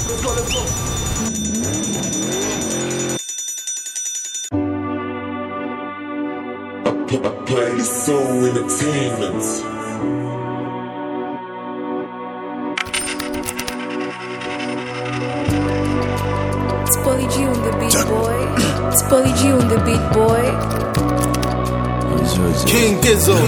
Play Soul Entertainment. It's Polly G on the beat, boy. It's Polly G on the beat, boy. King Gizzo.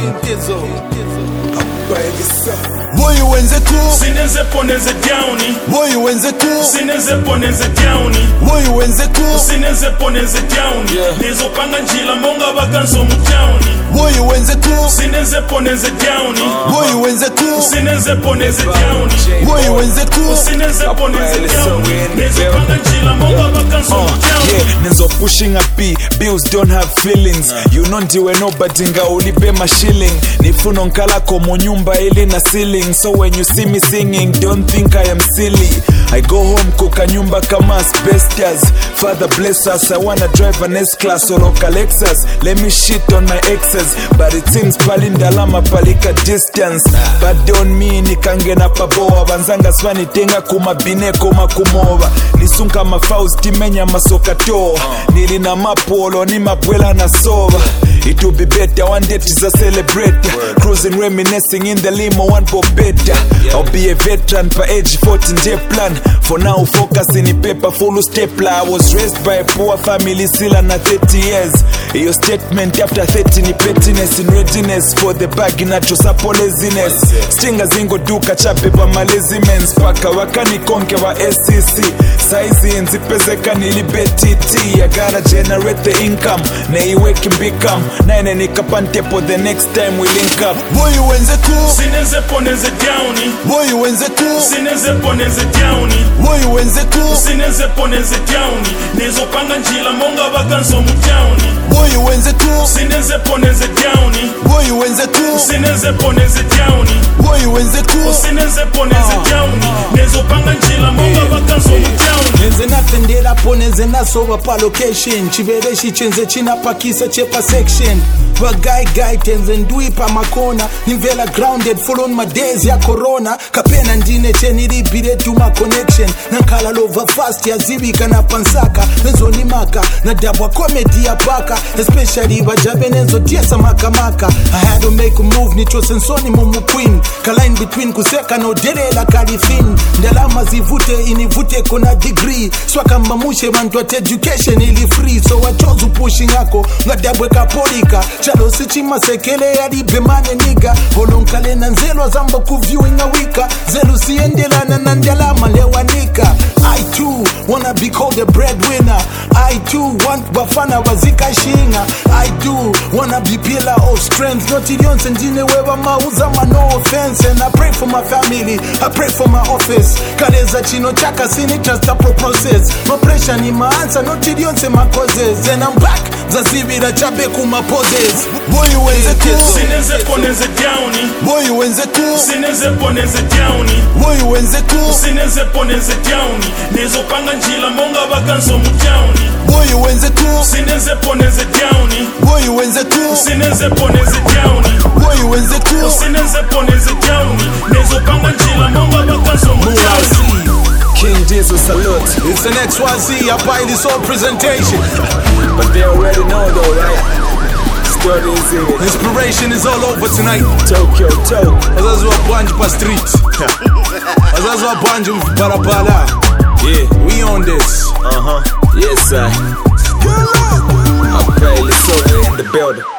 Boy wenzetu Sineze poneze downy. Boy wenzetu Sineze poneze downy. Boy wenzetu Sineze poneze downy. Nezo panga njila monga bakanso mutowny. Boy wenzetu Sineze poneze downy. Boy wenzetu Sineze poneze downy. Boy wenzetu Sineze poneze downy. Nezo panga njila monga bakanso mutowny. Yeah, Nenzo pushing a P, bills don't have feelings. You know ndiwe nobody nga ulipe ma shilling. Nifuno nkala komo nyumba ili na ceiling. So when you see me singing, don't think I am silly. I go home kuka nyumba kama asbestos. Father bless us, I wanna drive an S-Class or a Lexus. Let me shit on my exes, but it seems palindalama palika distance. But don't mean nikangena paboa. Vanzanga swani tenga kumabine koma kumova. Nisunka mafausti menya masoka toa. Nilina mapolo ni mabwela na sova. It will be better one day to celebrate. Cruising reminiscing in the limo one for better. I'll be a veteran per age 14 day plan. For now focus in the paper full stapler. I was raised by a poor family still under 30 years. Your statement after 30 ni pettiness in readiness for the bag in achosapo laziness. Stinga zingo duka chape pa malezi mens. Paka wakani konke wa SCC. Saizi nzipezeka nilibetiti. I gotta generate the income. Na iweki mbikam. Nine nikapante po the next time we link up. Boy wenzetu Sineze poneze downy. Boy wenzetu Sineze poneze downy. Boy wenzetu Sineze poneze downy. Nezo panga njila monga bakanso mutowny. Boy wenzetu Sineze poneze downy. Boy wenzetu Sineze poneze downy. Boy wenzetu Sineze poneze downy. Nezo panga njila monga bakanso mutowny. Nenze natendera po nenze nasoba pa location. Chivere shichenze china pakisa chepa section. But guy tenze ndui pa makona. Nimvela grounded full on my days ya corona. Kapena ndine cheniri bire to my connection. Nankala lova fast ya zibika na pansaka. Nenzo ni maka na dabwa comedy ya paka. Especially wajabe nenzo tiesa maka. I had to make a move nicho sensoni mumu queen. Kaline between kuseka no dere la kalifin. Ndalama zivute inivute kuna degree. Swaka mamushe bantu at education ili free. So wachozu pushing yako ngadabwe kapolika. Chalo sichima sekele ya libemane niga. Holonkale na nzelo zamba kuviewing a wika. Zelu siendela na nandalama lewanika. I too wanna be called a breadwinner. I too want bafana wazika shinga. I do wanna be pillar of strength. Not illions and dine wewa mauzama no offense. And I pray for my family, I pray for my office. Kaleza chino chaka sini trust up process. My pressure ni my answer, not illions and my causes. And I'm back, zazibira chabe kuma poses. Boy wenzetu Sineze poneze downy. Boy wenzetu Sineze poneze downy. Boy wenzetu Sineze poneze downy. Nezo panga njila monga bakanso mutowny. Boy wenzetu Sineze poneze downy. Boy wenzetu Sineze poneze downy. Boy wenzetu Sineze poneze downy. Nezo panga njila monga bakanso mutowny. King Gizzo salute. It's an XYZ, I buy this whole presentation. But they already know though, right? Story is it. Inspiration is all over tonight. Tokyo. Wazazi wa Bwanji pa street. Wazazi wa Bwanji barabara. Yeah, we on this. Yes, sir. I play the soul in the building.